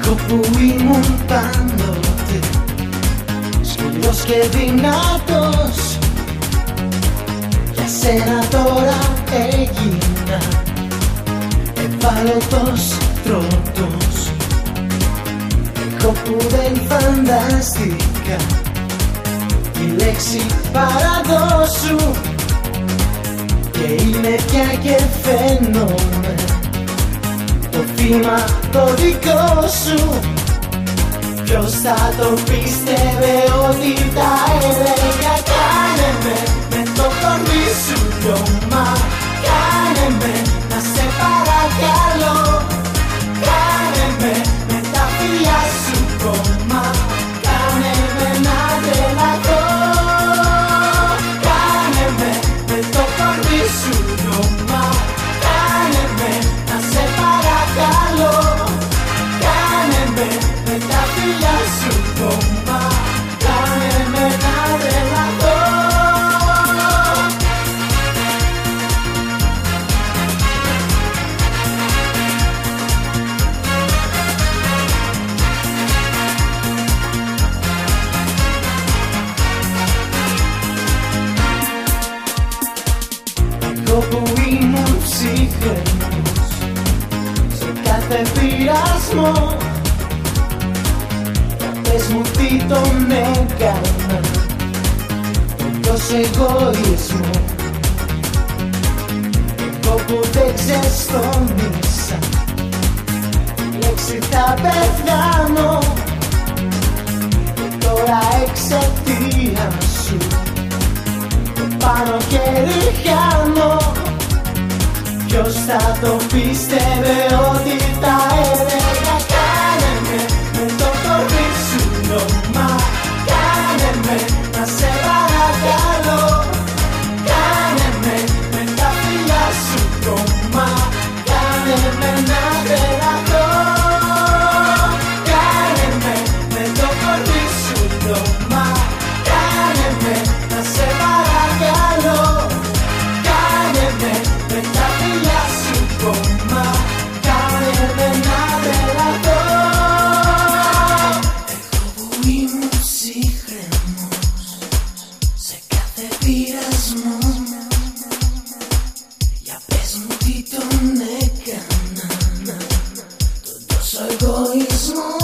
Εγώ που ήμουν πάντοτε σκληρός και δυνατός, για σένα τώρα έγινα ευάλωτος τρότος. Εγώ που δεν φαντάστηκα τη λέξη παραδόσου, και είμαι πια και φαίνομαι το θύμα το δικό σου. Ποιος θα το πίστευε ότι τα έλεγα? Κάνε με το κορμί σου λιώμα, κάνε με να σε παρακαλώ, κάνε με τα φιλιά σου κόμμα, κάνε με να τρελαθώ, κάνε με το κορμί σου λιώμα, κάνε με να σε παρακαλώ, κάνε με τα φιλιά σου κόμμα, κάνε με να τρελαθώ. Εγώ που ήμουν ψυχρός σε κάθε πειρασμό, πες μου τι τον έκανα, τον τόσο εγωισμό. Εγώ που δεν ξεστόμησα τη λέξη θα πεθάνω, και τώρα εξαιτία σου το πάνω χέρι χάνω. Ποιος θα το πίστευε ότι τα έλεγα? Κάνε με το κορμί σου λιώμα, κάνε με να σε παρακαλώ, κάνε με τα φιλιά σου κόμμα, κάνε με να τρελαθώ, κάνε με το κορμί σου λιώμα, κάνε με να σε παρακαλώ, κάνε με τα φιλιά σου κόμμα, κάνε με να τρελαθώ. Εγώ που ήμουν ψυχρός σε κάθε πειρασμό, για πες μου τι τον έκανα, τον τόσο εγωισμό.